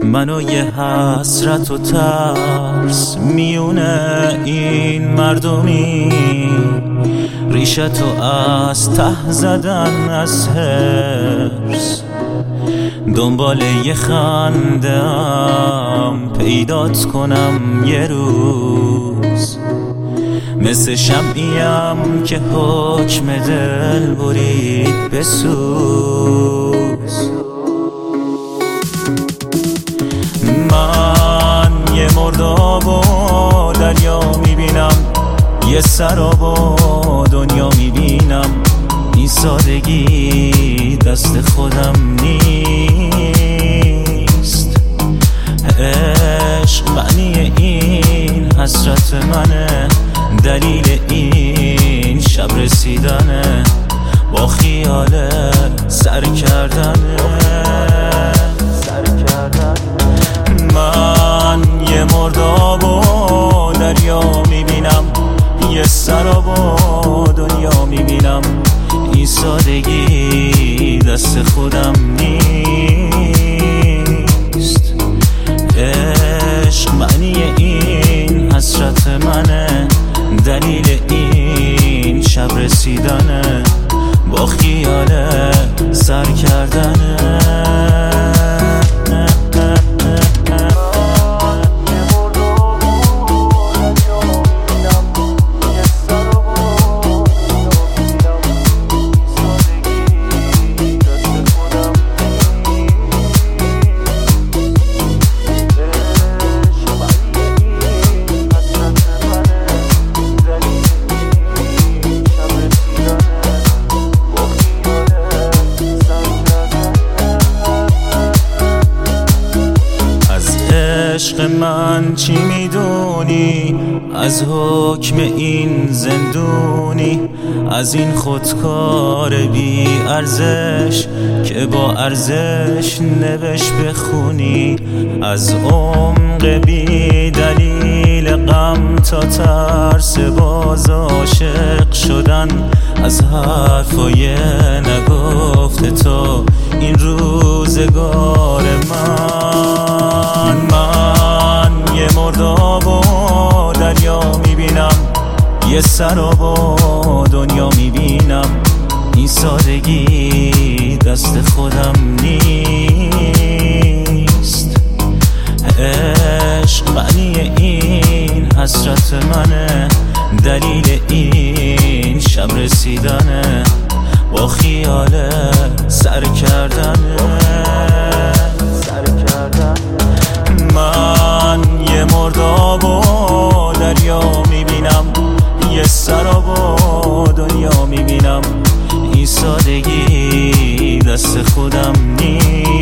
منو یه حسرت و ترس میونه این مردمی، ریشتو از ته زدن از حرص، دنبال یه خنده‌ام پیدات کنم یه روز، مثل شمعیم که حکم دل برید بسوز. من یه مرداب و دریا میبینم، یه سراب و دنیا میبینم، این سادگی دست خودم نیست. عشق معنی این حسرت منه، دلیل این شب رسیدنه، با خیال سر کردنه. من یه مرداب و دریا میبینم، یه سراب و دنیا میبینم، این سادگی دست خودم نیست. عشق معنی این حسرت منه، دلیل این شب رسیدنه، با خیال سر کردنه. عشق من چی میدونی از حکم این زندونی، از این خودکار بی ارزش که با ارزش نوشت بخونی، از عمق بی دلیل غم تا ترس باز عاشق شدن، از حرفای نگفته تا این روزگار من یه مرداب و دریا میبینم، یه سراب و دنیا میبینم، این سادگی دست خودم نیست. عشق معنی این حسرت منه، دلیل این شب رسیدنه، با خیال سر کردنه. من یه مرداب و دریا میبینم، یه سراب و دنیا میبینم، این سادگی دست خودم نیست.